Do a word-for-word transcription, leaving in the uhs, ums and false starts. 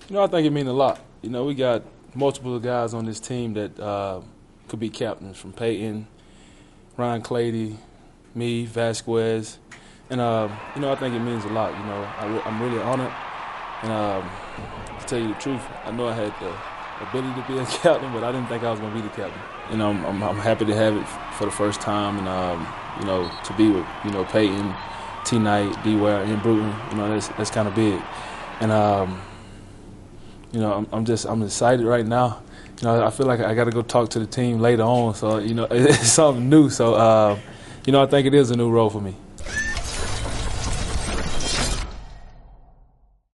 You know, I think it means a lot. You know, we got multiple guys on this team that uh, could be captains, from Peyton, Ryan Clady, me, Vasquez. And, uh, you know, I think it means a lot. You know, I re- I'm really honored. And um, to tell you the truth, I know I had the ability to be a captain, but I didn't think I was going to be the captain. You know, I'm, I'm, I'm happy to have it for the first time, and um, you know, to be with you know Peyton, T. Knight, D. Ware, and Bruton. You know, that's that's kind of big. And um, you know, I'm, I'm just I'm excited right now. You know, I feel like I got to go talk to the team later on. So you know, it's something new. So uh, you know, I think it is a new role for me.